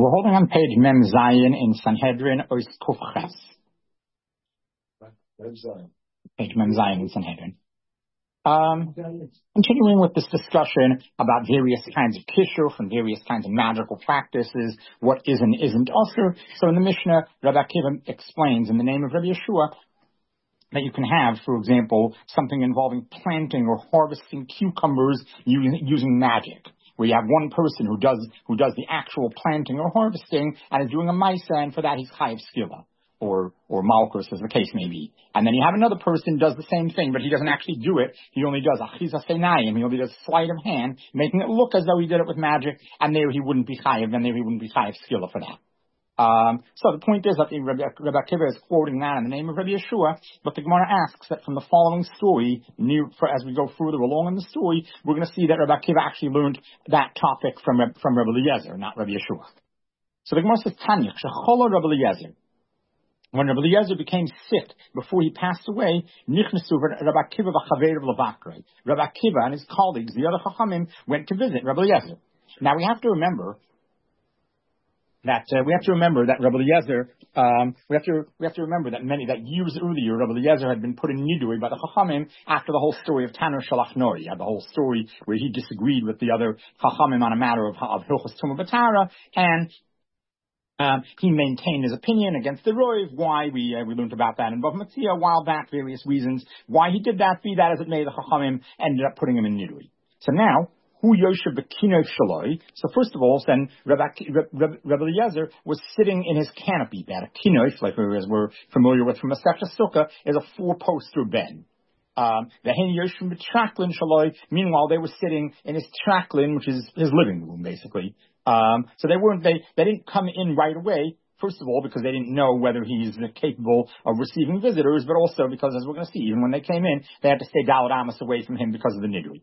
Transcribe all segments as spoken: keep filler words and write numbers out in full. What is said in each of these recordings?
we're holding on page Mem Zayin in Sanhedrin Ois Kufches. Page Mem Zayin in Sanhedrin. Um, continuing with this discussion about various kinds of kishuf and various kinds of magical practices, what is and isn't usher. So in the Mishnah, Rabbi Akiva explains in the name of Rabbi Yeshua that you can have, for example, something involving planting or harvesting cucumbers using, using magic, where you have one person who does who does the actual planting or harvesting and is doing a maisa, and for that he's chayiv skila, or or malchus, as the case may be. And then you have another person who does the same thing, but he doesn't actually do it. He only does achizas einayim. He only does sleight of hand, making it look as though he did it with magic, and there he wouldn't be chayiv, and there he wouldn't be chayiv skila for that. Um, so the point is that Rabbi, Rabbi Akiva is quoting that in the name of Rabbi Yeshua, but the Gemara asks that from the following story, new, for, as we go further along in the story, we're going to see that Rabbi Akiva actually learned that topic from, from Rabbi Eliezer, not Rabbi Yeshua. So the Gemara says, Tanya, Shechola Rabbi Eliezer. When Rabbi Eliezer became sick before he passed away, Nichnasu Rabbi Akiva v'chaveir levakrei. Rabbi Akiva and his colleagues, the other Chachamim, went to visit Rabbi Eliezer. Now we have to remember that uh, we have to remember that Rabbi Eliezer, um, we have to we have to remember that many that years earlier Rabbi Eliezer had been put in nidui by the Chachamim after the whole story of Tanur Shalach Nori. He had the whole story where he disagreed with the other Chachamim on a matter of of Hilchos Tumah B'Tara, and Um, he maintained his opinion against the Roiv. Why? We uh, we learned about that in Bava Metzia a while back, various reasons why he did that. Be that as it may, the Chachamim ended up putting him in Nidui. So now, Hu Yoshev B'Kinov Shaloi. So first of all, then Rabbi, Rabbi, Rabbi Eliezer was sitting in his canopy bed. A Kinov, like we, as we're familiar with from Masechta Sukkah, is a four-poster bed. Um, the Hen Yoshim B'Traklin Shaloi. Meanwhile, they were sitting in his traklin, which is his living room, basically. Um, so they weren't, they, they didn't come in right away, first of all, because they didn't know whether he's capable of receiving visitors, but also because, as we're going to see, even when they came in, they had to stay Daled Amos away from him because of the Nidui.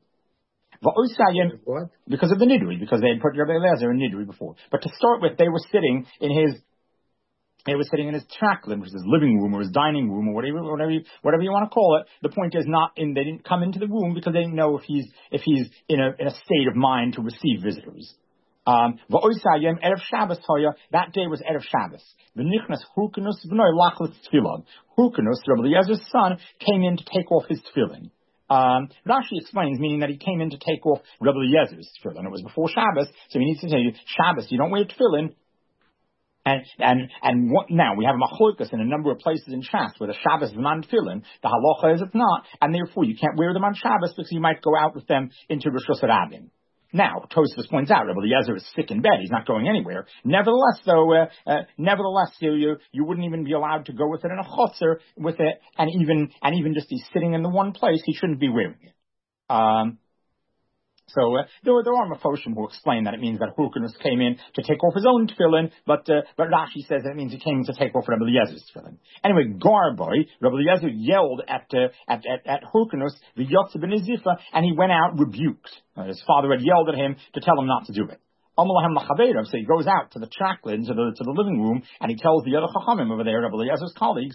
What? Because of the Nidui, because they had put Rabbi Eliezer in Nidui before. But to start with, they were sitting in his, they were sitting in his traklin, which is his living room or his dining room or whatever, whatever, you, whatever you want to call it. The point is not in, they didn't come into the room because they didn't know if he's, if he's in a, in a state of mind to receive visitors. Um, Erev Shabbos Hoya, that day was Erev Shabbos. The Nichnas Hurkanus V'noi Lachlet Tefillin. Hurkanus, Rabbi Eliezer's son, came in to take off his tefillin. Um, Rashi explains, meaning that he came in to take off Rabbi Eliezer's tefillin. It was before Shabbos, so he needs to tell you, Shabbos, you don't wear tefillin. And and and what, now we have a machlokas in a number of places in Shas where the Shabbos is non tefillin, the halacha is it's not, and therefore you can't wear them on Shabbos because you might go out with them into Rosh Hashanah. Now, Tosfos points out, Rabbi Eliezer is sick in bed; he's not going anywhere. Nevertheless, though, uh, uh, nevertheless, you, you you wouldn't even be allowed to go with it in a chotzer with it, and even and even just he's sitting in the one place, he shouldn't be wearing it. Um, So uh, there, there are Mefoshim who explain that it means that Hurkanus came in to take off his own tefillin, but uh, but Rashi says that it means he came to take off Rabbi Eliezer's tefillin. Anyway, Garboy, Rabbi Eliezer yelled at uh, at at, at Hurkanus, the Yotze ben Zifa, and he went out rebuked. Uh, his father had yelled at him to tell him not to do it. So he goes out to the traklin, to the to the living room, and he tells the other Chachamim over there, Rabbi Eliezer's colleagues,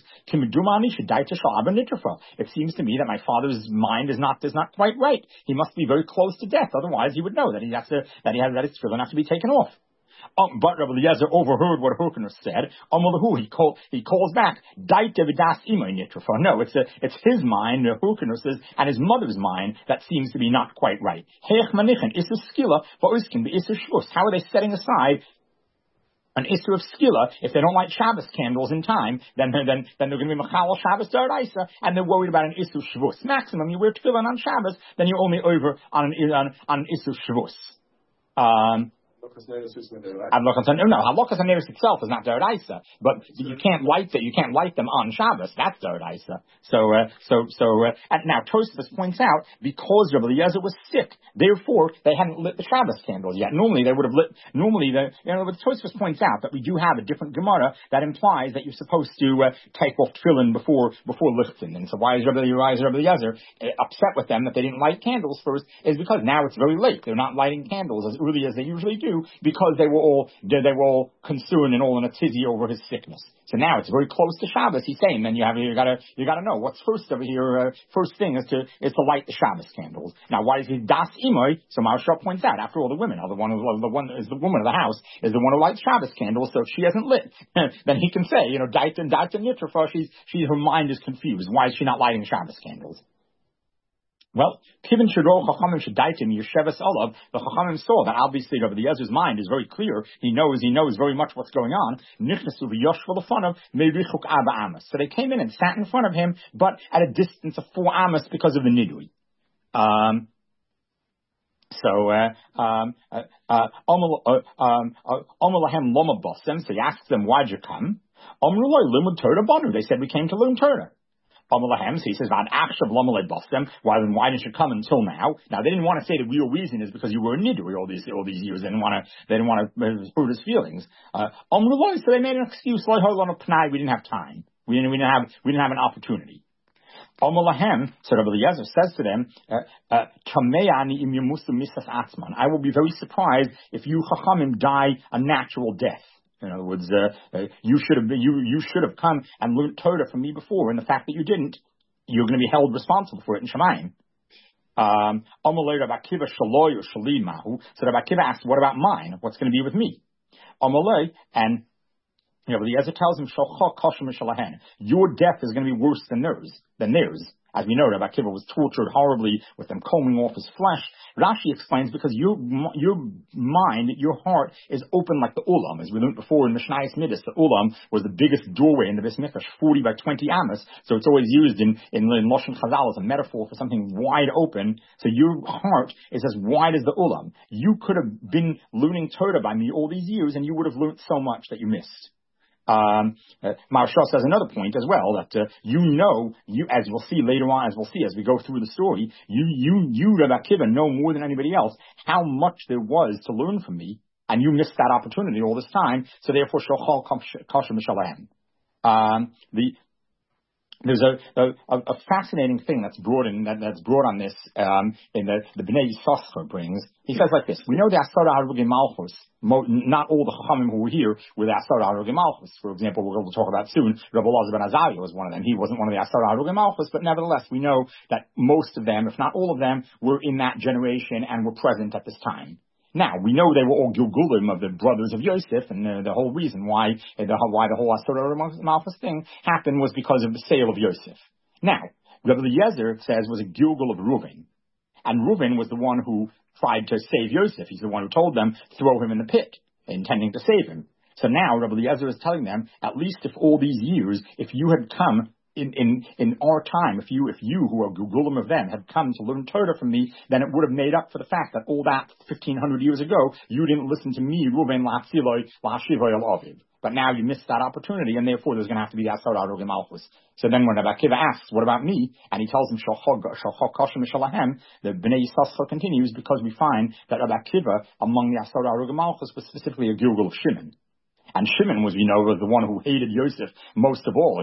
it seems to me that my father's mind is not is not quite right. He must be very close to death, otherwise he would know that he has to that he has that his tefillin has to be taken off. Um, but Rabbi Eliezer overheard what Hurkanus said. Um, he called he calls back. No, it's a, it's his mind, Hurkanus's, and his mother's mind that seems to be not quite right. How are they setting aside an issue of skila? If they don't light Shabbos candles in time, then then then they're going to be machal Shabbos d'oraisa, and they're worried about an issue Shavuos. Maximum, you wear tefillin on Shabbos, then you're only over on an on, on an issue Shavuos. Um. No, halakas haneris itself is not d'oraisa, but you can't light that. You can't light them on Shabbos. That's d'oraisa. So, uh, so, so, uh, and now Tosfos points out because Rabbi Eliezer was sick, therefore they hadn't lit the Shabbos candles yet. Normally they would have lit. Normally, the, you know, but Tosfos points out that we do have a different Gemara that implies that you're supposed to uh, take off tefillin before before lifting. And so why is Rabbi Eliezer uh, upset with them that they didn't light candles first? Is because now it's very late. They're not lighting candles as early as they usually do. because they were all they were all concerned and all in a tizzy over his sickness. So now it's very close to Shabbos. He's saying, then you have you gotta you gotta know what's first over here. Uh, first thing is to is to light the Shabbos candles. Now, why is he das imoy? So Maharsha points out, after all, the women are the one who the one is the woman of the house is the one who lights Shabbos candles. So if she hasn't lit, then he can say, you know, daita daita nitrafa. She's she her mind is confused. Why is she not lighting Shabbos candles? Well, Kivin Shadro Chachamim Shadaitim Yeshevas Olav, the Chachamim saw that obviously over the Ezra's mind is very clear. He knows, he knows very much what's going on. Nichnasu v'yoshva l'fanav meirichuk Abba Amos. So they came in and sat in front of him, but at a distance of four Amos because of the Nidui. Um, So, uh, um, uh, uh, um, Omalahem Loma Bossem, so he asks them, why'd you come? Omruloi Limud Torah Banu. They said, we came to learn Torah. Omalahem, so he says, why then why didn't you come until now? Now they didn't want to say the real reason is because you were a nidui all these all these years. They didn't want to they didn't want to hurt his feelings. Uh, so they made an excuse. We didn't have time. We didn't we didn't have we didn't have an opportunity. Omalahem, so Rabbi Eliezer says to them, uh, uh, I will be very surprised if you Chachamim die a natural death. In other words, uh, uh, you should have been, you you should have come and learned Torah from me before, and the fact that you didn't, you're going to be held responsible for it in Shemayim. Um, Amalei Rabbi Akiva Shaloi or Shalimahu. So Rabbi Akiva asks, what about mine? What's going to be with me? Amalei, and you know, the Ezra tells him, your death is going to be worse than theirs, than theirs. As we know, Rabbi Akiva was tortured horribly with them combing off his flesh. Rashi explains because your your mind, your heart is open like the Ulam. As we learned before in Mishnayos Midas, the Ulam was the biggest doorway in the Beis Mikdash, forty by twenty amos. So it's always used in, in, in Lashon Chazal as a metaphor for something wide open. So your heart is as wide as the Ulam. You could have been learning Torah by me all these years, and you would have learned so much that you missed. Um, uh, Maharsha says another point as well, that, uh, you know, you, as we'll see later on, as we'll see as we go through the story, you, you, you, Rabbi Akiva, know more than anybody else how much there was to learn from me, and you missed that opportunity all this time, so therefore, Shochal Kasher Mishalem. Um, the, There's a, a, a fascinating thing that's brought in, that, that's brought on this, um, in the, the Bnei Yisachar brings. He says like this, we know the Asara Harugei Malchus, not all the Chachamim who were here were the Asara Harugei Malchus. For example, we're going to talk about soon, Rabbi Elazar ben Azariah was one of them. He wasn't one of the Asara Harugei Malchus, but nevertheless, we know that most of them, if not all of them, were in that generation and were present at this time. Now, we know they were all Gilgulim of the brothers of Yosef, and uh, the whole reason why, uh, the, why the whole Asara Malchus thing happened was because of the sale of Yosef. Now, Rabbi Eliezer says was a Gilgul of Reuven, and Reuven was the one who tried to save Yosef. He's the one who told them, throw him in the pit, intending to save him. So now, Rabbi Eliezer is telling them, at least if all these years, if you had come In, in, in our time, if you, if you who are Gugulim of them had come to learn Torah from me, then it would have made up for the fact that all that fifteen hundred years ago, you didn't listen to me, Reuven Lahatziloi, Lahashivoy Al-Aviv. But now you missed that opportunity, and therefore there's going to have to be the Asar Harugei Malchus. So then when Rabbi Akiva asks, what about me? And he tells him, Shalchok Kashem Mishalahem, the Bnei Yisachar continues, because we find that Rabbi Akiva, among the Asar Harugei Malchus, was specifically a Gilgul of Shimon. And Shimon, was, we know, was the one who hated Yosef most of all.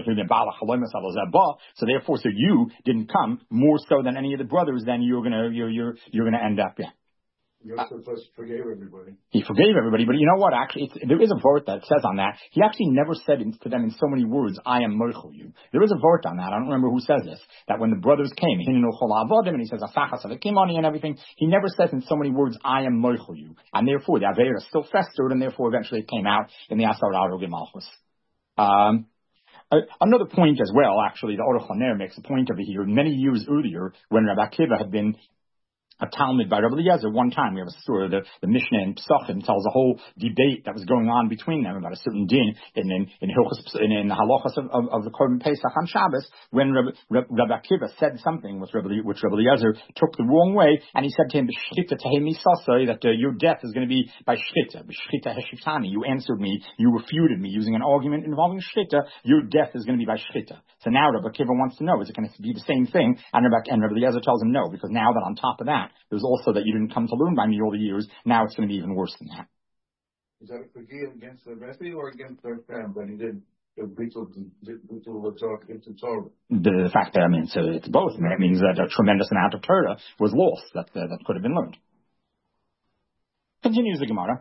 So therefore, so you didn't come more so than any of the brothers. Then you're gonna, you're, you're, you're gonna end up, yeah. Yosef uh, forgave everybody. He forgave everybody, but you know what? Actually, it's, there is a vort that says on that. He actually never said to them in so many words, "I am moichel you." There is a vort on that. I don't remember who says this. That when the brothers came, and he says "Asachas Avekimoni" and everything, he never says in so many words, "I am moichel you," and therefore the Aveira still festered, and therefore eventually it came out in the Asar Harugei Malchus. Um, Uh, another point as well, actually, the Aruch LaNer makes a point over here. Many years earlier, when Rabbi Akiva had been a Talmud by Rabbi Eliezer, one time we have a story, the, the Mishnah in Pesachim tells a whole debate that was going on between them about a certain din in in in, in, in the halachas of, of, of the Korban Pesach on Shabbos, when Rabbi, Rabbi Akiva said something which Rabbi, which Rabbi Eliezer took the wrong way, and he said to him, that uh, your death is going to be by shchita, b'shchita heshitani. You answered me, you refuted me using an argument involving shchita, your death is going to be by shchita. So now Rabbi Akiva wants to know, is it going to be the same thing? And Rabbi, and Rabbi Eliezer tells him no, because now that on top of that, there's also that you didn't come to learn by me all the years. Now it's going to be even worse than that. Is that a forgive against the Rebbe or against their family? But he did the Bitul talk into Torah. The fact that I mean, so it's both. It means that a tremendous amount of Torah was lost that uh, that could have been learned. Continues the Gemara.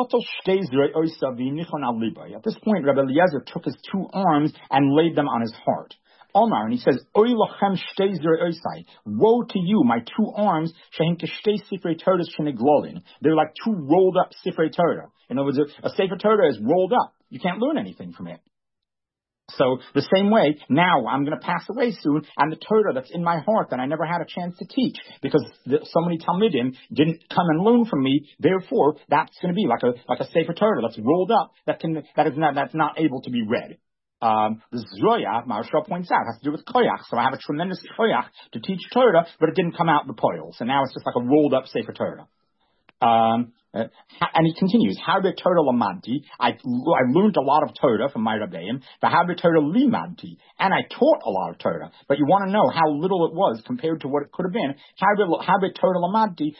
At this point, Rabbi Eliezer took his two arms and laid them on his heart. Omar, and he says, Oy lochem shtei zrei oisai. Woe to you, my two arms, shehin keshtei sifrei Torah sheneglolin. They're like two rolled up sifrei Torah. In other words, a, a sefer Torah is rolled up. You can't learn anything from it. So the same way, now I'm going to pass away soon, and the Torah that's in my heart that I never had a chance to teach because the, so many Talmidim didn't come and learn from me. Therefore, that's going to be like a like a sefer Torah that's rolled up that can that is not that's not able to be read. Um, the Zoya, Maharsha points out, has to do with koyach. So I have a tremendous koyach to teach Torah, but it didn't come out the poil. So now it's just like a rolled up sefer Torah. Um, uh, and he continues, how did Torah lamadti? I, I learned a lot of Torah from my Rabbeim, but how did Torah limadti? And I taught a lot of Torah. But you want to know how little it was compared to what it could have been. How did, how did Torah lamadti?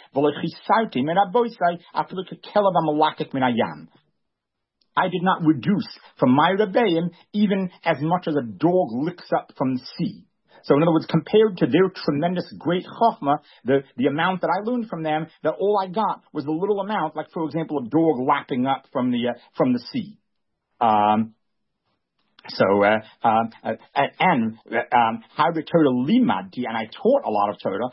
I did not reduce from my Rebbeim even as much as a dog licks up from the sea. So in other words, compared to their tremendous great chachma, the, the amount that I learned from them, that all I got was the little amount, like for example, a dog lapping up from the, uh, from the sea. Um, So, uh, um, uh, and, um, how the Torah limadti, and I taught a lot of Torah,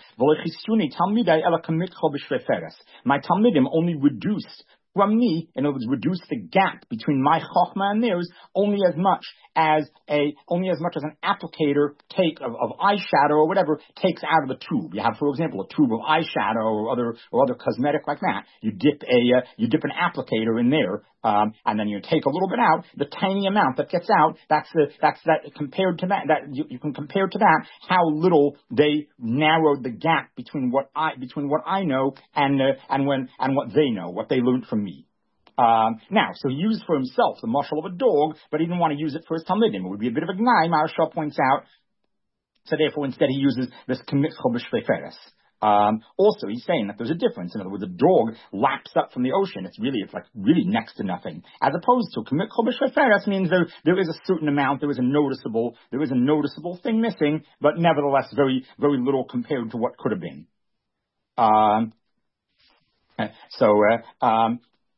my Talmidim only reduced from me, in other words, reduce the gap between my chachma and theirs only as much as a, only as much as an applicator take of, of eyeshadow or whatever takes out of the tube. You have, for example, a tube of eyeshadow or other, or other cosmetic like that. You dip a, uh, you dip an applicator in there, um, and then you take a little bit out. The tiny amount that gets out, that's the, that's that compared to that, that you, you can compare to that how little they narrowed the gap between what I, between what I know and, uh, and when, and what they know, what they learned from me. Um, now, so he used for himself the mashal of a dog, but he didn't want to use it for his Talmidim. It would be a bit of a gnai, Maharsha points out. So therefore, instead he uses this k'mitzchol b'shvei Um Also, he's saying that there's a difference. In other words, a dog laps up from the ocean. It's really, it's like really next to nothing. As opposed to k'mitzchol b'shvei means there, there is a certain amount, there is a noticeable, there is a noticeable thing missing, but nevertheless very, very little compared to what could have been. Um, so, uh, um,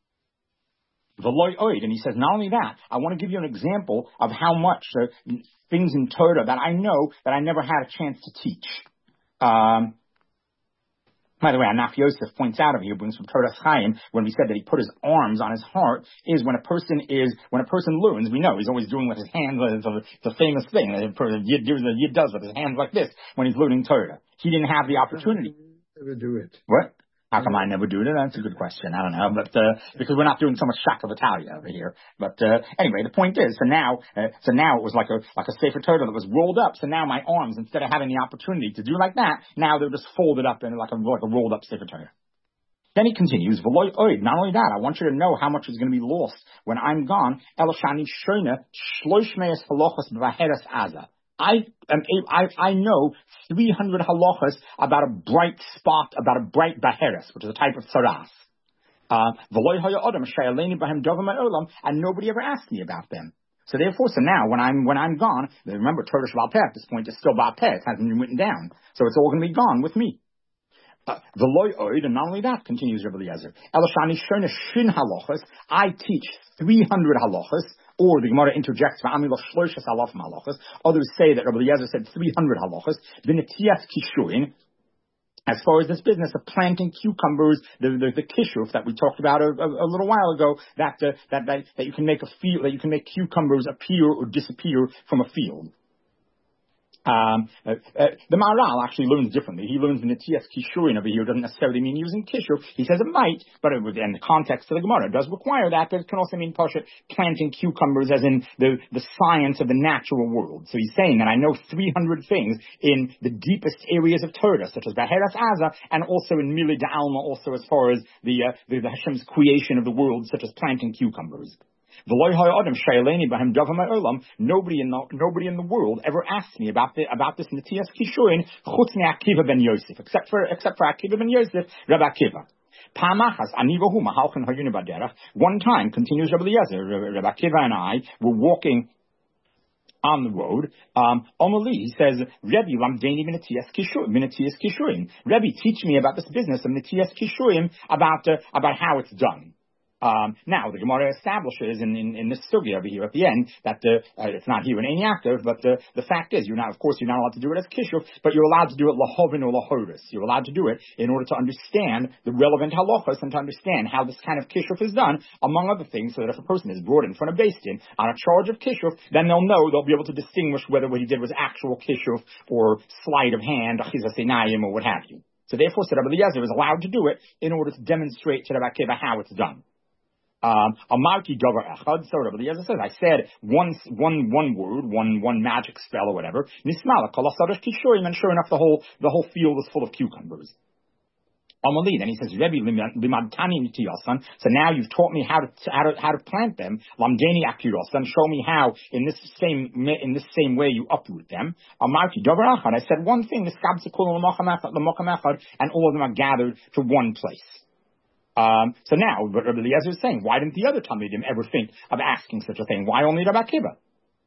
and he says, not only that, I want to give you an example of how much uh, things in Torah that I know that I never had a chance to teach. Um, by the way, Anaf Yosef points out of here, brings from Torah Chaim, when we said that he put his arms on his heart, is when a person is, when a person learns, we know he's always doing with his hands, it's a, it's a famous thing, the Yid does with his hands like this when he's learning Torah. He didn't have the opportunity. Never do it. What? How come I never do it? That's a good question. I don't know, but uh, because we're not doing so much Shaka V'Talia over here. But uh, anyway, the point is, so now, uh, so now it was like a like a Sefer Torah that was rolled up. So now my arms, instead of having the opportunity to do like that, now they're just folded up in like a like a rolled up Sefer Torah. Then he continues, not only that, I want you to know how much is going to be lost when I'm gone. I am I I know three hundred halachas about a bright spot, about a bright baheres, which is a type of saras. Uh, and nobody ever asked me about them. So therefore, so now when I'm when I'm gone, remember Torah Sheba'al Peh at this point is still Ba'al Peh, it hasn't been written down, so it's all going to be gone with me. Uh, and not only that, continues Rabbi Eliezer, I teach three hundred halachas, or the Gemara interjects, others say that Rabbi Eliezer said three hundred halachas, as far as this business of planting cucumbers, the the, the kishuf that we talked about a, a, a little while ago, that, uh, that that that you can make a field, that you can make cucumbers appear or disappear from a field. Um, uh, uh, the Maharal actually learns differently. He learns the Netias Kishurin over here doesn't necessarily mean using kishur. He says it might, but it would, in the context of the Gemara, it does require that, but it can also mean Pasha planting cucumbers as in the, the science of the natural world. So he's saying that I know three hundred things in the deepest areas of Torah, such as Baheras Aza, and also in Mili Da'alma, also as far as the, uh, the, the Hashem's creation of the world, such as planting cucumbers. Nobody in the nobody in the world ever asked me about the about this Netias Kishurin chutz me Akiva ben Yosef, except for except for Akiva ben Yosef, Rabbi Akiva. One time, continues Rabbi Eliezer, Rabbi Akiva and I were walking on the road. Um, Omali, he says, Rebbe, lamdeni minatiyas kishurim. Rebbe, teach me about this business of minatiyas kishurim, about uh, about how it's done. Um, now, the Gemara establishes in, in, in this sugya over here at the end that the, uh, it's not here in any active, but the, the fact is, you're not, of course, you're not allowed to do it as kishuf, but you're allowed to do it lahovin or lahoris. You're allowed to do it in order to understand the relevant halachas and to understand how this kind of kishuf is done, among other things, so that if a person is brought in front of Beis Din on a charge of kishuf, then they'll know, they'll be able to distinguish whether what he did was actual kishuf or sleight of hand, achizas einayim, or what have you. So therefore, Rabbi Eliezer is allowed to do it in order to demonstrate to Rabbi Akiva how it's done. Um, Amarti davar echad. So Rabbi Eliezer says, I said one, one, one word, one, one magic spell or whatever. Nismala kol asadash kishurim, and sure enough, the whole, the whole field was full of cucumbers. Amali, then he says, Rebbe limadtani nitiyasan. So now you've taught me how to, how to, how to plant them. Lamdeni akirasan. Show me how in this same, in this same way you uproot them. Amarti davar echad. I said one thing, and all of them are gathered to one place. Um, so now, what Rabbi Eliezer is saying, why didn't the other Talmidim ever think of asking such a thing? Why only Rabbi Akiva?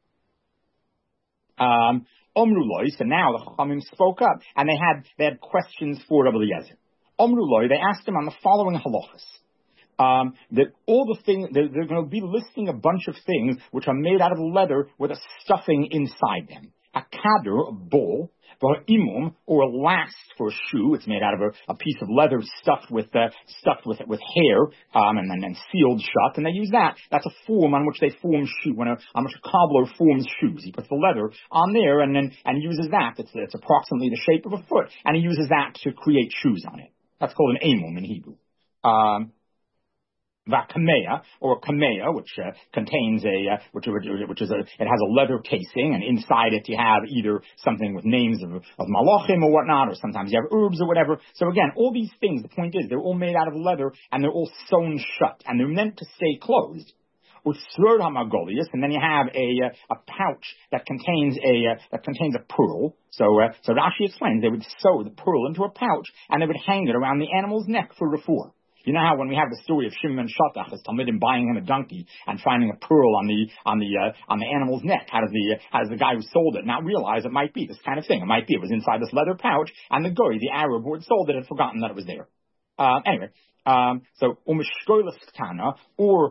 Um, Omru Loi, so now the Chachamim spoke up, and they had, they had questions for Rabbi Eliezer. Omru Loi, they asked him on the following halachas. Um, that all the things, they're, they're going to be listing a bunch of things which are made out of leather with a stuffing inside them. A kader, a bowl, or imum, or a last for a shoe. It's made out of a, a piece of leather stuffed with uh, stuffed with with hair, um, and then sealed shut. And they use that. That's a form on which they form shoe. When a on which a cobbler forms shoes, he puts the leather on there, and then and uses that. It's it's approximately the shape of a foot, and he uses that to create shoes on it. That's called an imum in Hebrew. Um, Vakameya, or kameya, which uh, contains a, uh, which, which is a, it has a leather casing, and inside it you have either something with names of, of malachim or whatnot, or sometimes you have herbs or whatever. So again, all these things, the point is, they're all made out of leather, and they're all sewn shut, and they're meant to stay closed. Utsrod hamagolius, and then you have a, a pouch that contains a, uh, that contains a pearl. So, uh, so Rashi explains, they would sew the pearl into a pouch, and they would hang it around the animal's neck for refuah. You know how when we have the story of Shimon Shatach, as Talmidim buying him a donkey and finding a pearl on the on the uh, on the animal's neck, how does the uh, how does the guy who sold it not realize it might be this kind of thing? It might be it was inside this leather pouch, and the goy, the Arab who had sold it, had forgotten that it was there. Uh, anyway, um, so umishkolas ktana, or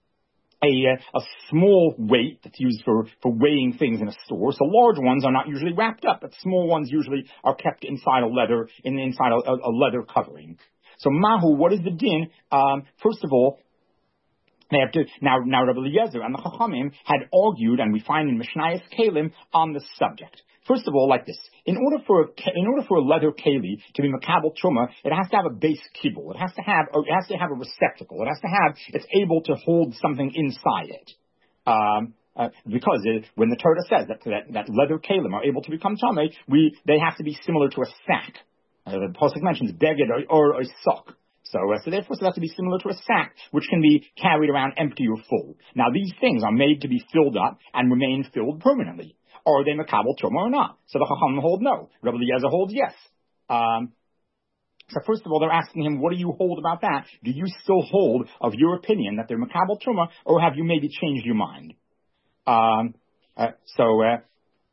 a uh, a small weight that's used for for weighing things in a store. So large ones are not usually wrapped up, but small ones usually are kept inside a leather in inside a, a, a leather covering. So Mahu, what is the din? Um, first of all, they have to, now, now Rabbi Eliezer and the Chachamim had argued, and we find in Mishnayos Kelim, on this subject. First of all, like this, in order for a, in order for a leather keli to be makabel truma, it has to have a base kibble. It has to have, it has to have a receptacle. It has to have, it's able to hold something inside it. Um, Uh, because it, when the Torah says that, that, that leather kelim are able to become tamei, we, they have to be similar to a sack. Uh, the Pasuk mentions beged or, or a sock. So, uh, so therefore, so it has to be similar to a sack, which can be carried around empty or full. Now, these things are made to be filled up and remain filled permanently. Are they makabel truma or not? So the Chacham hold no. Rabbi Eliezer holds yes. Um, so first of all, they're asking him, what do you hold about that? Do you still hold of your opinion that they're makabel truma, or have you maybe changed your mind? Um, uh, so, uh,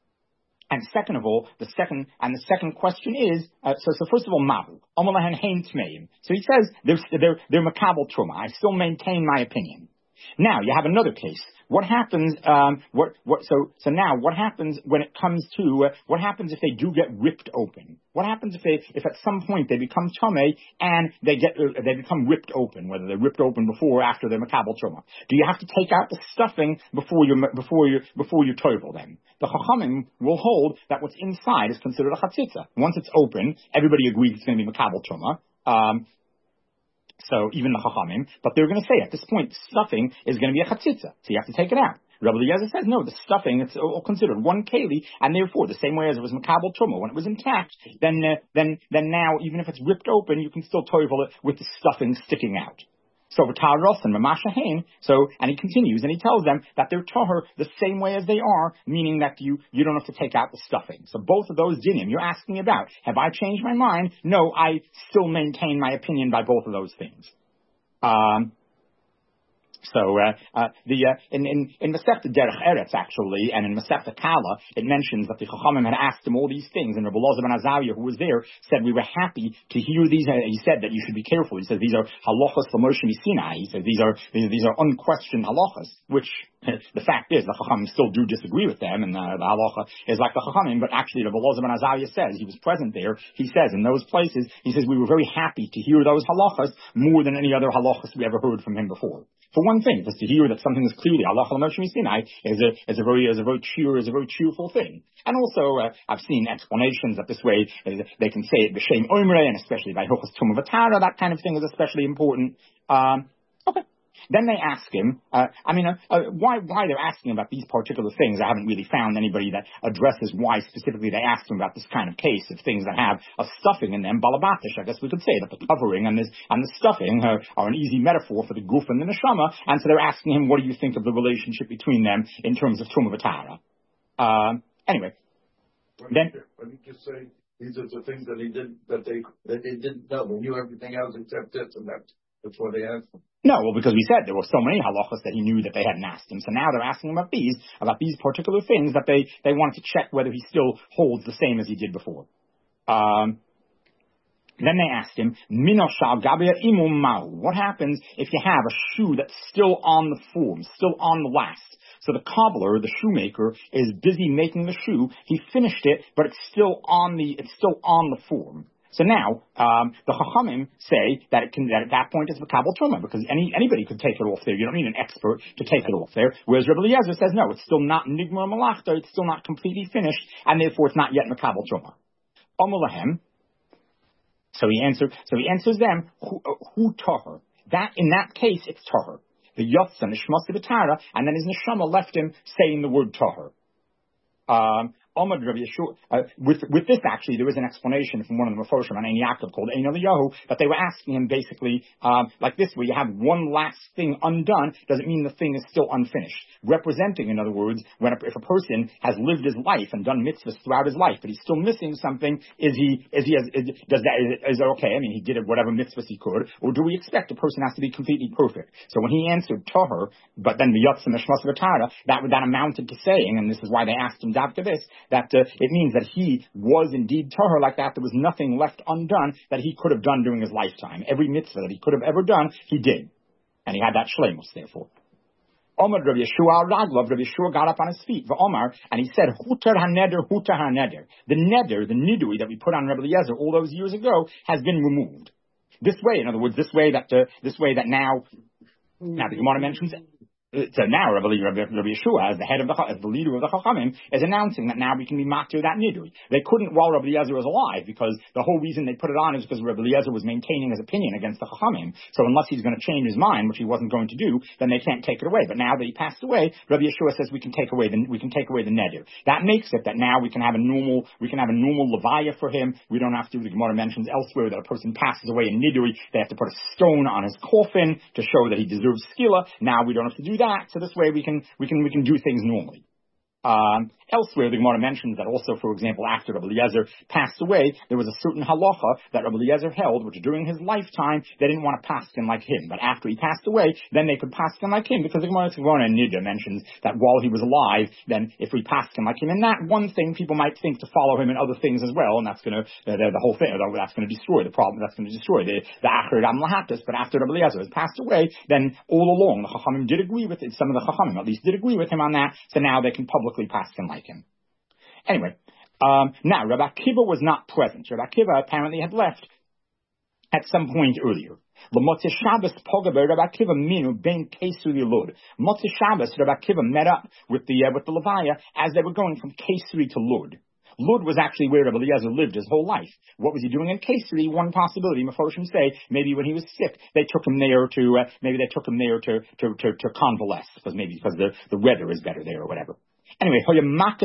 And second of all, the second and the second question is uh, so. So first of all, mahu amalahan hein tmeim. So he says they're they're they're makabel truma. I still maintain my opinion. Now you have another case. What happens? Um, what what? So so now what happens when it comes to uh, what happens if they do get ripped open? What happens if they if at some point they become tamei and they get uh, they become ripped open? Whether they're ripped open before or after they're makabel truma? Do you have to take out the stuffing before you before you before you tovel them? The Chachamim will hold that what's inside is considered a chatzitza. Once it's open, everybody agrees it's going to be makabel truma. Um, So even the Chachamim, but they're going to say at this point, stuffing is going to be a chatzitza, so you have to take it out. Rabbi Eliezer says, no, the stuffing, it's all considered one keli, and therefore, the same way as it was makabel truma, when it was intact, then, uh, then, then now, even if it's ripped open, you can still toivel it with the stuffing sticking out. So, and Mamashahain, so, and he continues, and he tells them that they're tahor the same way as they are, meaning that you, you don't have to take out the stuffing. So both of those dinim you're asking about, have I changed my mind? No, I still maintain my opinion by both of those things. Um, So uh, uh, the uh, in in in Masechta Derech Eretz actually, and in Masechta Kala, it mentions that the Chachamim had asked him all these things, and Rabbi Elazar ben Azariah, who was there, said we were happy to hear these. Uh, he said that you should be careful. He says these are halachas l'Moshe Sinai. He says these are these, these are unquestioned halachas, which the fact is the Chachamim still do disagree with them, and uh, the halacha is like the Chachamim. But actually, Rabbi Elazar ben Azariah says he was present there. He says in those places, he says we were very happy to hear those halachas more than any other halachas we ever heard from him before. For one thing, just to hear that something is clearly halacha l'Moshe Sinai is a is a very is a very cheer is a very cheerful thing. And also, uh, I've seen explanations that this way uh, they can say it b'shem omrei, and especially by hilchos tumah v'tara, that kind of thing is especially important. Um, okay. Then they ask him, uh, I mean, uh, uh, why why they're asking about these particular things. I haven't really found anybody that addresses why specifically they asked him about this kind of case of things that have a stuffing in them, balabatish. I guess we could say that the covering and, this, and the stuffing uh, are an easy metaphor for the guf and the neshama, and so they're asking him, what do you think of the relationship between them in terms of tumah v'tara? Um, anyway, Why then... Why don't you just say these are the things that he did, that they, that they didn't know. They knew everything else except this, and that, that's what they asked him. No, well, because we said there were so many halachas that he knew that they hadn't asked him. So now they're asking him about these, about these particular things that they, they wanted to check whether he still holds the same as he did before. Um, then they asked him, Minoshal Gabia Imum Mahu. What happens if you have a shoe that's still on the form, still on the last? So the cobbler, the shoemaker, is busy making the shoe. He finished it, but it's still on the, it's still on the form. So now, um, the Chachamim say that it can, that at that point it's Makabel Truma, because any, anybody could take it off there. You don't need an expert to take it off there. Whereas Rabbi Eliezer says, no, it's still not Nigmar Malachta, it's still not completely finished, and therefore it's not yet Makabel Truma. Omulahem. So he answered, so he answers them, who, uh, who tahar? That, in that case, it's tahar. The Yotza, Nishmas V'tara, and then his Neshama left him saying the word tahar. Um, Omad Rabbi Yeshua, uh, with, with this actually, there is an explanation from one of the Mefoshim on Ein Yaakov called Ein Eliyahu, that they were asking him basically, um, like this, where you have one last thing undone, doesn't mean the thing is still unfinished. Representing, in other words, when a, if a person has lived his life and done mitzvahs throughout his life, but he's still missing something, is he, is he, is, does that, is, is that okay? I mean, he did it whatever mitzvahs he could, or do we expect a person has to be completely perfect? So when he answered Tahar, but then the Yotzim Shmas V'tara, that, that amounted to saying, and this is why they asked him after this, that uh, it means that he was indeed tahar like that. There was nothing left undone that he could have done during his lifetime. Every mitzvah that he could have ever done, he did. And he had that shleimus, therefore. Omar Rabbi Yeshua al-Raglov, Rabbi Yeshua got up on his feet, Omar, and he said, Hutar ha-neder, Hutar ha-neder. The neder, the nidui that we put on Rabbi Eliezer all those years ago, has been removed. This way, in other words, this way that, uh, this way that now, now the Gemara mentions it. So now Rabbi, Rabbi, Rabbi Yeshua, as the head of the, as the leader of the Chachamim, is announcing that now we can be maktir that nidui. They couldn't while Rabbi Eliezer was alive, because the whole reason they put it on is because Rabbi Eliezer was maintaining his opinion against the Chachamim. So unless he's going to change his mind, which he wasn't going to do, then they can't take it away. But now that he passed away, Rabbi Yeshua says we can take away the we can take away the neder. That makes it that now we can have a normal we can have a normal levaya for him. We don't have to. The Gemara mentions elsewhere that a person passes away in nidui, they have to put a stone on his coffin to show that he deserves skila. Now we don't have to do that. So this way we We can, we can, we can do things normally. Um, elsewhere, the Gemara mentions that also, for example, after Rabbi Eliezer passed away, there was a certain halacha that Rabbi Eliezer held, which during his lifetime, they didn't want to paskin like him. But after he passed away, then they could paskin like him, because the Gemara and Nida mentions that while he was alive, then if we paskin like him in that one thing, people might think to follow him in other things as well, and that's going to, uh, the, the whole thing, that's going to destroy the problem, that's going to destroy the, the Acher Ram Lahatis. But after Rabbi Eliezer has passed away, then all along, the Chachamim did agree with it, some of the Chachamim at least did agree with him on that, so now they can publicly paskin like him. Anyway, um, now Rabbi Akiva was not present. Rabbi Akiva apparently had left at some point earlier. L'motzei Shabbos pogaber Rabbi Akiva minu ben Kesuri Lud. Motzei Shabbos, Rabbi Akiva met up with the uh, with the Levaya as they were going from Kesuri to Lud. Lud was actually where Rabbi Eliezer lived his whole life. What was he doing in Kesuri? One possibility, Mefoshim say, maybe when he was sick, they took him there to uh, maybe they took him there to to to, to convalesce, because maybe because the the weather is better there or whatever. Anyway, Rabbi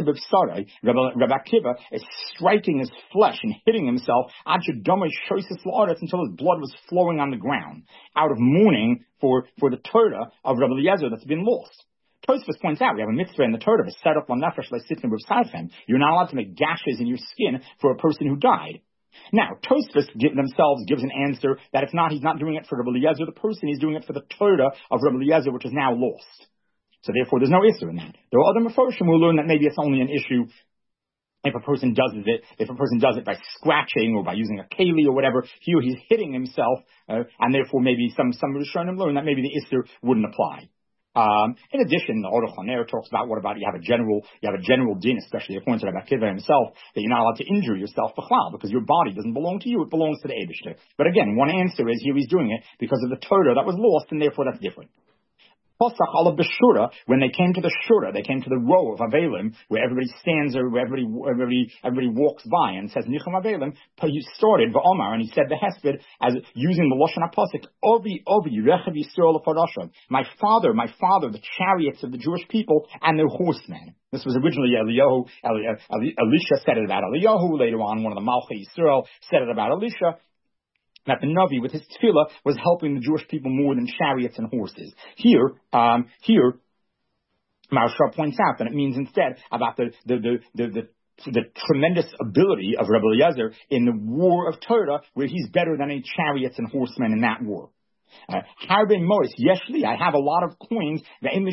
Akiva is striking his flesh and hitting himself until his blood was flowing on the ground, out of mourning for, for the Torah of Rabbi Eliezer that's been lost. Tosfos points out we have a mitzvah in the Torah, set up on nefesh like sitting with You're not allowed to make gashes in your skin for a person who died. Now, Tosfos give themselves gives an answer that it's not, he's not doing it for Rabbi Eliezer, the person, he's doing it for the Torah of Rabbi Eliezer, which is now lost. So therefore, there's no issue in that. There are other Mefarshim who learn that maybe it's only an issue if a person does it, if a person does it by scratching or by using a keli or whatever. Here he's hitting himself, uh, and therefore maybe some some Rishonim learn that maybe the issur wouldn't apply. Um, in addition, the Aruch LaNer talks about what about you have a general, you have a general din, especially according to Rabbi Akiva himself, that you're not allowed to injure yourself b'chlal, because your body doesn't belong to you, it belongs to the Eibishter. But again, one answer is here he's doing it because of the Torah that was lost, and therefore that's different. Pasach alav b'shura, when they came to the shura, they came to the row of Avelim, where everybody stands or where everybody, everybody, everybody walks by and says, Nicham Avelim, he started, V'omar, and he said the Hesped, as using the Lashon HaPasuk, Ovi, Ovi, Rechav Yisrael L'Parasham, my father, my father, the chariots of the Jewish people and their horsemen. This was originally Eliyahu, Eli, Eli, Elisha said it about Eliyahu, later on one of the Malchei Yisrael said it about Elisha, that the Navi, with his tefillah, was helping the Jewish people more than chariots and horses. Here, um, here, Maharsha points out that it means instead about the, the, the, the, the, the tremendous ability of Rabbi Eliezer in the war of Torah, where he's better than any chariots and horsemen in that war. Harbe Mois, Yeshli, I have a lot of coins, and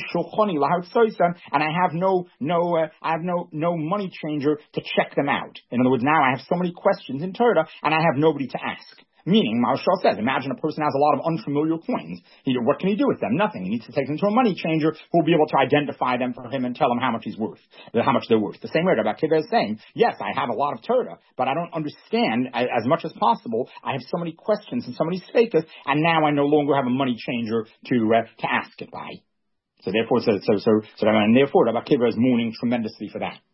I have no, no, uh, I have no, no money changer to check them out. In other words, now I have so many questions in Torah, and I have nobody to ask. Meaning, Maharshal says, imagine a person has a lot of unfamiliar coins. He, what can he do with them? Nothing. He needs to take them to a money changer who will be able to identify them for him and tell him how much he's worth, how much they're worth. The same way Rabbi Akiva is saying, yes, I have a lot of Torah, but I don't understand as much as possible. I have so many questions and so many stakes, and now I no longer have a money changer to uh, to ask it by. So therefore, so so so, so and therefore, Rabbi Akiva is mourning tremendously for that.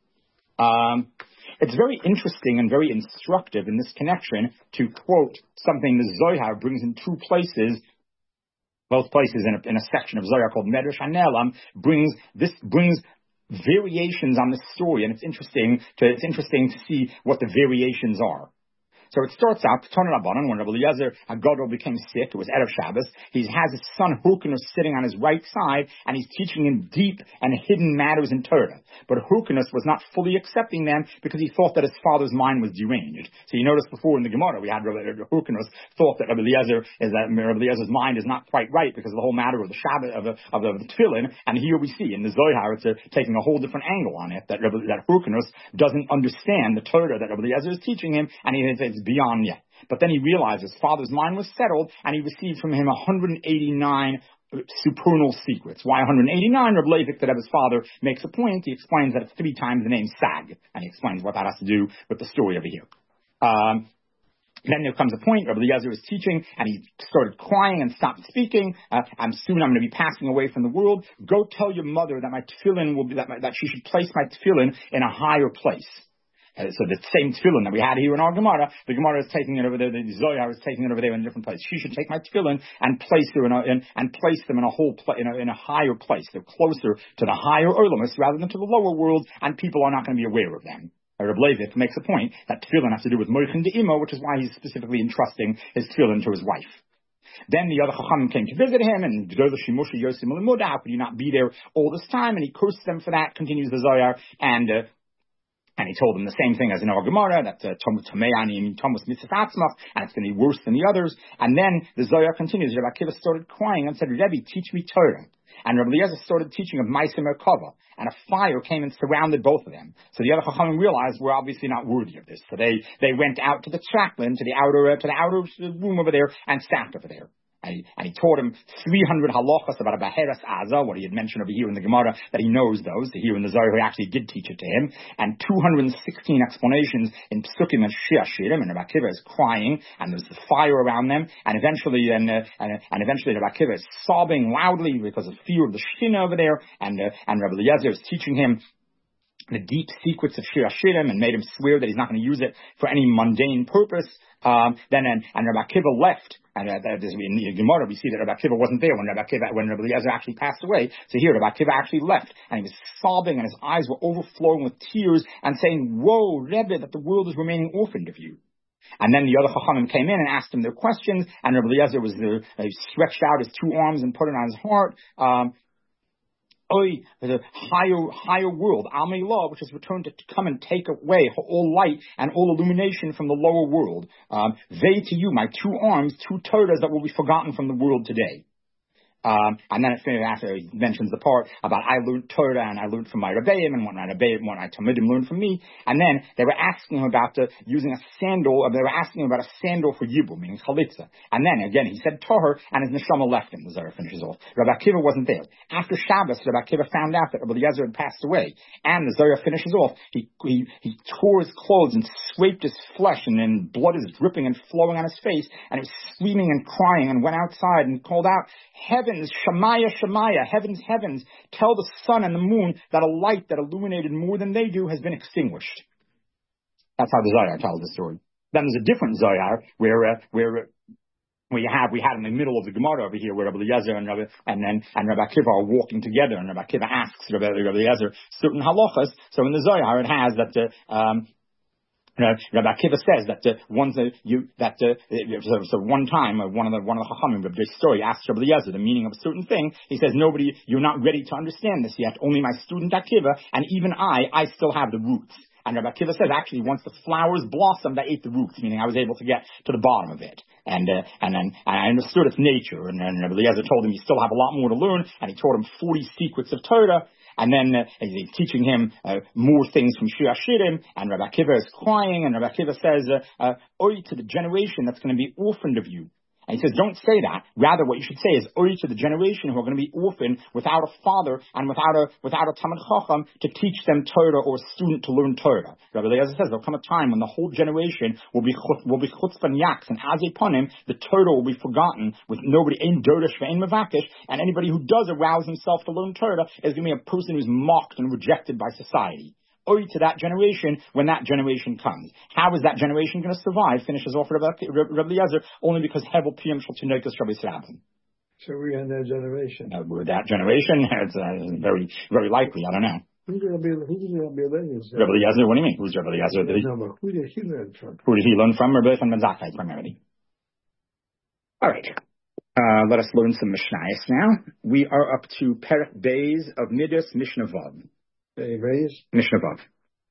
Um, It's very interesting and very instructive in this connection to quote something the Zohar brings in two places, both places in a, in a section of Zohar called Medrash HaNe'elam, brings this brings variations on this story, and it's interesting to it's interesting to see what the variations are. So it starts out, when Rabbi Eliezer HaGadol became sick, it was Erev Shabbos, he has his son Hyrcanus sitting on his right side, and he's teaching him deep and hidden matters in Torah. But Hyrcanus was not fully accepting them because he thought that his father's mind was deranged. So you noticed before in the Gemara, we had Hyrcanus thought that Rabbi Eliezer is that Rabbi Eliezer's mind is not quite right because of the whole matter of the Shabbat, of the, of the, of the Tefillin, and here we see in the Zohar, it's a, taking a whole different angle on it, that, Rabbi, that Hyrcanus doesn't understand the Torah that Rabbi Eliezer is teaching him, and he says, beyond yet. But then he realized his father's mind was settled, and he received from him one hundred eighty-nine supernal secrets. Why one hundred eighty-nine? Reb Leivik, that of his father, makes a point. He explains that it's three times the name Sag, and he explains what that has to do with the story over here. Um, Then there comes a point, Rabbi Eliezer was teaching, and he started crying and stopped speaking. Uh, I'm soon I'm going to be passing away from the world. Go tell your mother that my tefillin will be, that, my, that she should place my tefillin in a higher place. Uh, so the same tefillin that we had here in our Gemara, the Gemara is taking it over there, the Zohar is taking it over there in a different place. She should take my tefillin and place her in a, in, and place them in a whole, pla- in, a, in a higher place. They're closer to the higher Olamus rather than to the lower world, and people are not going to be aware of them. Reb Leivik makes a point that tefillin has to do with moichin de'imo, which is why he's specifically entrusting his tefillin to his wife. Then the other Chachamim came to visit him, and how could you not be there all this time? And he cursed them for that, continues the Zohar, and uh, and he told them the same thing as in our Gemara, that Thomas Mitzvah, and it's going to be worse than the others. And then the Zohar continues, Rabbi Akiva started crying and said, Rebbe, teach me Torah. And Rabbi Eliezer started teaching of Ma'aseh Merkava, and a fire came and surrounded both of them. So the other Chachamim realized we're obviously not worthy of this. So they, they went out to the trackland, to the outer, uh, to the outer room over there, and sat over there. And he, and he taught him three hundred halachas about a Baheras Azah, what he had mentioned over here in the Gemara, that he knows those. Here in the Zohar, he actually did teach it to him. And two hundred sixteen explanations in Psukim and Shir Shirim, and Rabbi Akiva is crying, and there's the fire around them. And eventually, and, uh, and, and eventually Rabbi Akiva is sobbing loudly because of fear of the Shina over there. And, uh, and Rabbi Eliezer is teaching him the deep secrets of Shir Shirim and made him swear that he's not going to use it for any mundane purpose. Um, then, and, and Rabbi Akiva left. And uh, in the Gemara, we see that Rabbi Akiva wasn't there when Rabbi Akiva, when Rabbi Eliezer actually passed away. So here, Rabbi Akiva actually left, and he was sobbing, and his eyes were overflowing with tears, and saying, "Woe, Rebbe, that the world is remaining orphaned of you." And then the other Chachamim came in and asked him their questions, and Rabbi Eliezer was there, uh, he stretched out his two arms and put it on his heart. Um, Oy, the higher, higher world, Amei law, which has returned to, to come and take away all light and all illumination from the lower world. Um, they to you, my two arms, two Torahs that will be forgotten from the world today. Um, and then it after he mentions the part about I learned Torah and I learned from my Rebbeim and what my Rebbeim, what my Talmidim learned from me. And then they were asking him about the, using a sandal, or they were asking him about a sandal for Yibum, meaning Chalitza. And then again he said Torah and his Neshama left him. The Zohar finishes off. Rabbi Akiva wasn't there. After Shabbos, Rabbi Akiva found out that Rabbi Eliezer had passed away. And the Zohar finishes off. He, he, he tore his clothes and scraped his flesh, and then blood is dripping and flowing on his face. And he was screaming and crying and went outside and called out, "Heavens, Shemaya, Shemaya, heavens, heavens, tell the sun and the moon that a light that illuminated more than they do has been extinguished." That's how the Zohar tells the story. Then there's a different Zohar where, uh, where, uh, we have, we had in the middle of the Gemara over here where Rabbi Eliezer and Rabbi, and then, and Rabbi Akiva are walking together, and Rabbi Akiva asks Rabbi, Rabbi Eliezer certain halachas. So in the Zohar it has that, uh, um, Uh, Rabbi Akiva says that uh, once uh, you that uh, so, so one time uh, one of the one of the Chachamim of this story asks Rabbi Eliezer the meaning of a certain thing. He says, "Nobody, you're not ready to understand this yet. Only my student Akiva, and even I, I still have the roots." And Rabbi Akiva says, actually, once the flowers blossomed, I ate the roots, meaning I was able to get to the bottom of it. And uh, and then and I understood its nature. And then Rabbi Eliezer told him you still have a lot more to learn, and he taught him forty secrets of Torah. And then uh, he's teaching him uh, more things from Shir Hashirim, and Rabbi Akiva is crying, and Rabbi Akiva says, uh, uh, "Oi to the generation that's going to be orphaned of you." And he says, don't say that. Rather, what you should say is, "Oi to the generation who are going to be orphaned without a father and without a without a Talmid Chacham to teach them Torah, or a student to learn Torah." Rabbi Eliezer says there'll come a time when the whole generation will be will be chutzpan yaks, and as upon him, the Torah will be forgotten with nobody, ein dorish ve'ein mevakesh, and anybody who does arouse himself to learn Torah is going to be a person who's mocked and rejected by society. Oi to that generation when that generation comes. How is that generation going to survive? Finishes off Rabbi, Rabbi Eliezer, only because Hevel Piyam Shal Tinokus Rabbi Srabim. So we're in that generation. Uh, we're that generation. It's uh, very, very likely. I don't know. Who's going to be? Who's going to be Eliezer? Rabbi Eliezer. What do you mean? Who's Rabbi Eliezer? Did he, no, but who did he learn from? Who did he learn from? Rabbi Ben Zakkai primarily. All right. Uh, let us learn some Mishnayos now. We are up to Perek Beis of Midas Mishnah Vav. Mishnah Vav.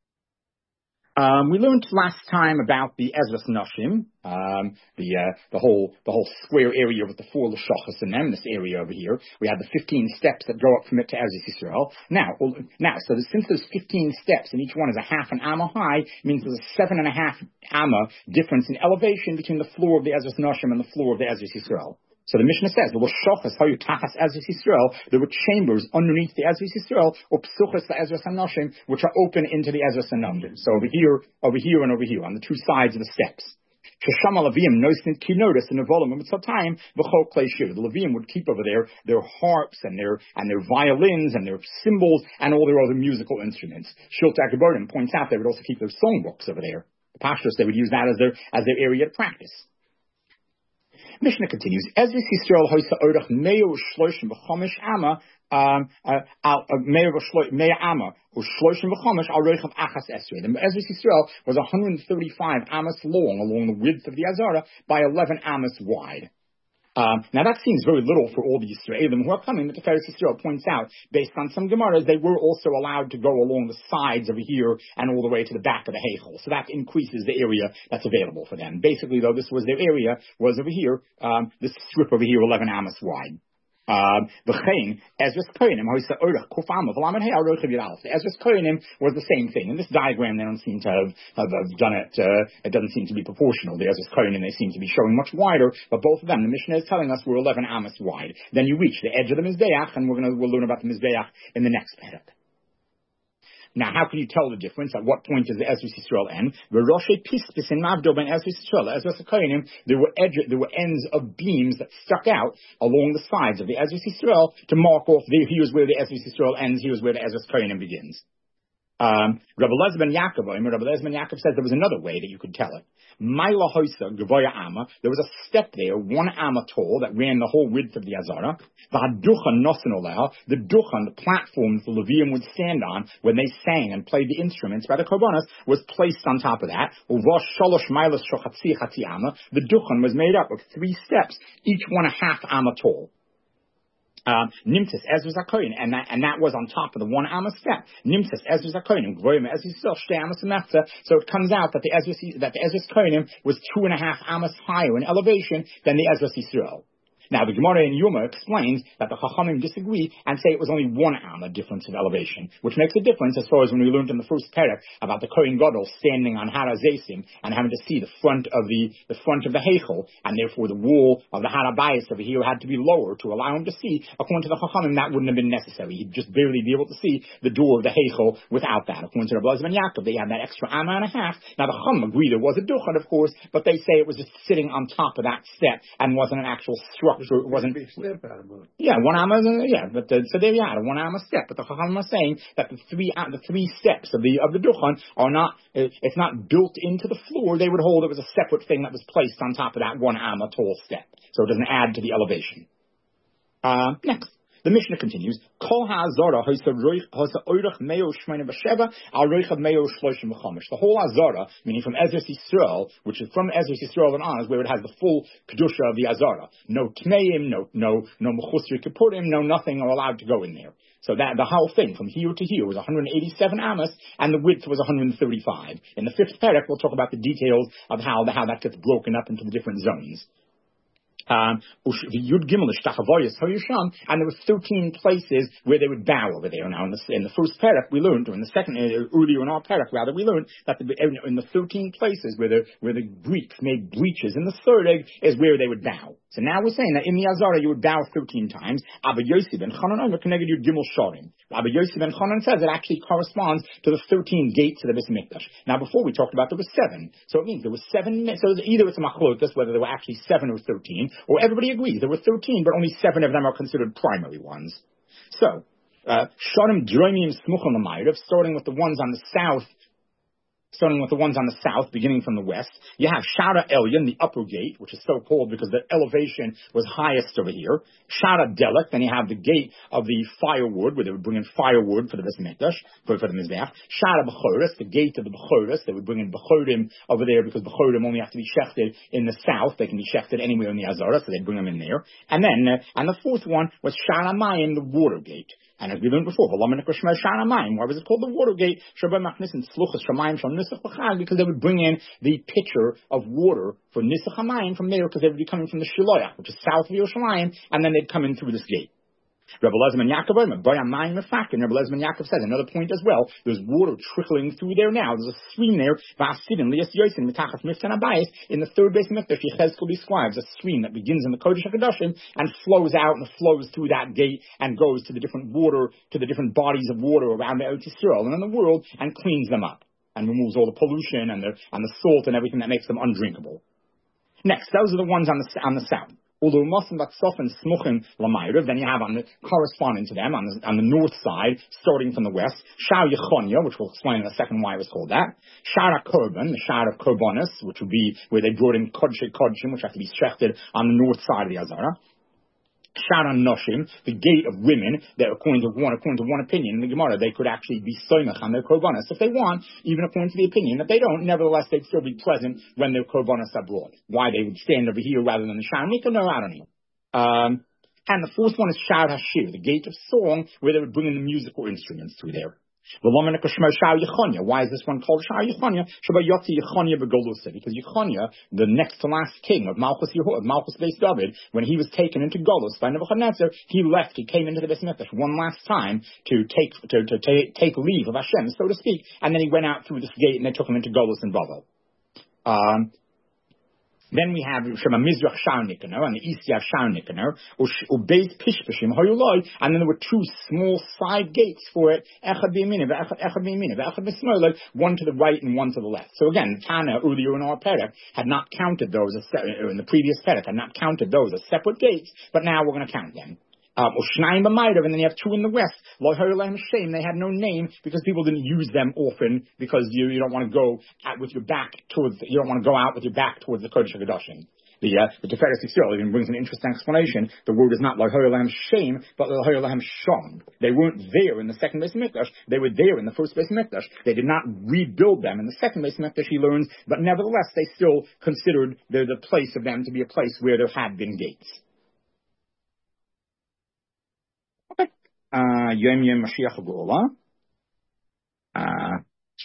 Um, we learned last time about the Ezras Nashim, um, the uh, the whole the whole square area with the four lashachas in them. This area over here, we have the fifteen steps that go up from it to Eretz Yisrael. Now, now, so since there's fifteen steps and each one is a half an amma high, it means there's a seven and a half amma difference in elevation between the floor of the Ezras Nashim and the floor of the Eretz Yisrael. So the Mishnah says, there were shachas hayu tachas Ezras Yisrael, there were chambers underneath the Ezras Yisrael, or psuchas the Ezras Hanashim, which are open into the Ezras Hanashim. So over here, over here, and over here, on the two sides of the steps. Sheshama Levim noticed ki noticed in the volume of time v'chol klei shir. The Levim would keep over there their harps and their and their violins and their cymbals and all their other musical instruments. Shiltak Gebordim points out they would also keep their songbooks over there. The pastors, they would use that as their as their area of practice. Mishnah continues, Ezras Yisrael hoisa orach me'u shloshim v'chomish amma, um, al me'u me'u amma, or shloshim v'chomish al roichav achas esrei. The Ezras Yisrael was one hundred thirty-five amas long along the width of the Azara by eleven amas wide. Um, now that seems very little for all the Yisraelim who are coming, but the Tiferes Yisrael points out, based on some Gemaras, they were also allowed to go along the sides over here and all the way to the back of the Heichel. So that increases the area that's available for them. Basically, though, this was their area, was over here, um, this strip over here, eleven amas wide. Um, the Ezras Kohanim, the Ezras Kohanim was the same thing. In this diagram, they don't seem to have, have, have done it, uh, it doesn't seem to be proportional. The Ezras Kohanim, they seem to be showing much wider, but both of them, the Mishnah is telling us, were eleven amas wide. Then you reach the edge of the Mizbeach, and we're going to, we'll learn about the Mizbeach in the next perek. Now, how can you tell the difference? At what point does the Ezras Yisrael end? The Roshei Pispis in Mavdo ben Ezras Yisrael, Ezras Kohanim, there were edge, there were ends of beams that stuck out along the sides of the Ezras Yisrael to mark off. The, here's where the Ezras Yisrael ends. Here's where the Ezras Kohanim begins. Um, Rabbi Eliezer ben Yaakov, Rabbi Eliezer ben Yaakov says there was another way that you could tell it. Maila Hoisa Gavoya Amma, there was a step there, one Amma tall, that ran the whole width of the Azara. V'haduchan nosen oleha, the duchan, the platform the Levium would stand on when they sang and played the instruments by the Korbanos, was placed on top of that. Uvash shalosh mailas shochatzi chatzi Amma, the duchan was made up of three steps, each one a half Amma tall. Um, Nimtis Ezra Zakoyin, and that and that was on top of the one Amos step. Nimtis Ezra Zakoyin, Groim Ezra Shte Amos Mechza. So it comes out that the Ezra that the Ezra Koyinim was two and a half Amos higher in elevation than the Ezra Yisrael. Now, the Gemara in Yuma explains that the Chachamim disagree and say it was only one amma difference of elevation, which makes a difference as far as when we learned in the first parak about the Kohen Gadol standing on Har HaZeisim and having to see the front of the, the front of the Heichel, and therefore the wall of the Har HaBayis over here had to be lower to allow him to see. According to the Chachamim, that wouldn't have been necessary. He'd just barely be able to see the door of the Heichel without that. According to the Rabbi Ben Yaakov, they had that extra amma and a half. Now, the Chachamim agree there was a duchen, of course, but they say it was just sitting on top of that step and wasn't an actual structure. It wasn't. Yeah, one amma, yeah, but the, so there you are, one amma step. But the Chachamim are saying that the three uh, the three steps of the of the duchen are not, uh, it's not built into the floor. They would hold it was a separate thing that was placed on top of that one amma tall step, so it doesn't add to the elevation. Uh, next. The Mishnah continues, Kol ha'azara hosa oirach meo shmeina b'sheva al roichav meo shloshim b'chomish. The whole azara, meaning from Ezra Yisrael, which is from Ezra Yisrael and on, is where it has the full kedusha of the azara. No tmeim, no no no mechusri kippurim, no nothing are allowed to go in there. So that the whole thing from here to here was one hundred eighty-seven amos, and the width was one hundred thirty-five. In the fifth parak, we'll talk about the details of how the, how that gets broken up into the different zones. Um, and there were thirteen places where they would bow over there. Now, in the, in the first parak we learned, or in the second, uh, earlier in our parak rather, we learned that the, in the thirteen places where the where the Greeks made breaches in the third egg is where they would bow. So now we're saying that in the Azara you would bow thirteen times. Abba Yossi ben Chanan over connected your Gimel Sharim. Abba Yossi ben Chanan says it actually corresponds to the thirteen gates of the Beis Mikdash. Now, before we talked about there were seven, so it means there were seven. So either it's a machlokas whether there were actually seven or thirteen. Or everybody agrees there were thirteen, but only seven of them are considered primary ones. So, Sharim Droimim Smuchon Lamayrav, starting with the ones on the south, starting with the ones on the south, beginning from the west. You have Shara Elyon, the upper gate, which is so called because the elevation was highest over here. Shara Delek, then you have the gate of the firewood, where they would bring in firewood for the Beis Mikdash, for, for the Mizbeach. Shara Bechoros, the gate of the Bechoros, they would bring in Bechorim over there because Bechorim only have to be shechted in the south. They can be shechted anywhere in the Azara, so they'd bring them in there. And then, uh, and the fourth one was Shara Mayim, the water gate. And as we learned before, why was it called the water gate? Because they would bring in the pitcher of water for Nisach HaMayim from there, because they would be coming from the Shiloach, which is south of Yerushalayim, and then they'd come in through this gate. Rebbe Elazar ben Yaakov, and Rebbe Elazar ben Yaakov says another point as well. There's water trickling through there now. There's a stream there. In the third Beis Mikdash, Yechezkel describes a stream that begins in the Kodesh HaKadoshim and flows out and flows through that gate and goes to the different water, to the different bodies of water around the Eretz Yisrael and in the world and cleans them up and removes all the pollution and the and the salt and everything that makes them undrinkable. Next, those are the ones on the on the south. Although Mosim Batsof and Smuchim Lamayrav, then you have on the corresponding to them on the on the north side, starting from the west, Shar Yechonia, which we'll explain in a second why it was called that. Shara Korban, the Shar of Korbanis, which would be where they brought in Kodesh Kodshim, which have to be shechted on the north side of the Azara. Shara Noshim, the gate of women, that according to one, according to one opinion in the Gemara, they could actually be soymach on their korbanos if they want, even according to the opinion that they don't. Nevertheless, they'd still be present when their korbanos are brought. Why they would stand over here rather than the Shara Mikra? No, I don't know. Um, and the fourth one is Shar Hashir, the gate of song, where they would bring in the musical instruments through there. Why is this one called Shar Yechonia? Because Yechonia, the next to last king of Malchus Yehuda, of Malchus Beis David, when he was taken into Golus by Nebuchadnezzar, he left, he came into the Beis Mikdash one last time to take to, to take, take leave of Hashem, so to speak, and then he went out through this gate and they took him into Golus and Bavel. Um, Then we have Shema Mizrach Shar Nikanor, and the east you have Shar Nikanor, Ubeis Pishpashim Hoyuloi, and then there were two small side gates for it, Echad B'Yamina, Echad B'Yamina, Echad B'Smoiloi, one to the right and one to the left. So again, Tana earlier in our Perek had not counted those, as, in the previous Perek, had not counted those as separate gates, but now we're going to count them. Um, and then you have two in the west. They had no name because people didn't use them often because you, you don't want to go out with your back towards, you don't want to go out with your back towards the Kodesh HaKadoshim. The, uh, the Tiferes Yisrael even brings an interesting explanation. The word is not Lahoyolahem Shem, but Lahoyolahem Shom. They weren't there in the second Beis Mikdash. They were there in the first Beis Mikdash. They did not rebuild them in the second Beis Mikdash, he learns, but nevertheless they still considered the, the place of them to be a place where there had been gates. uh, Yom Yom Mashiach Geula, uh,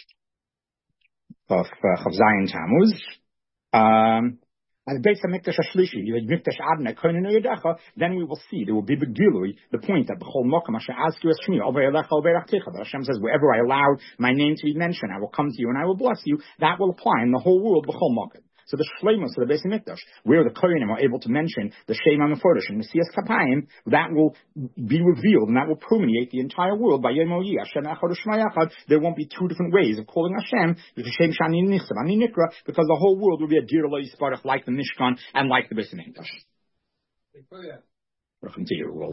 of uh, Chav Zayin Tammuz. Um, and the Beis HaMikdash HaShlishi, you had Mikdash Adonai, Kohen Yedecha, then we will see, there will be Begilui, the point that B'chol Mokum Asher Azku Es Shmi, Over Elecha Over Achtecha, that Hashem says, wherever I allow my name to be mentioned, I will come to you and I will bless you. That will apply in the whole world, B'chol Mokum. So the Shleimus of the Beis HaMikdash, where the Kohanim are able to mention the Shem HaMeforesh and Mesias Kapayim, that will be revealed and that will permeate the entire world by Yom Oyi, Hashem Echad U'Shema Echad. There won't be two different ways of calling Hashem, Hashem Shani Nichsav, Ani Nikra, because the whole world will be a Dir Lo Yisparach like the Mishkan and like the Beis HaMikdash. Welcome to you.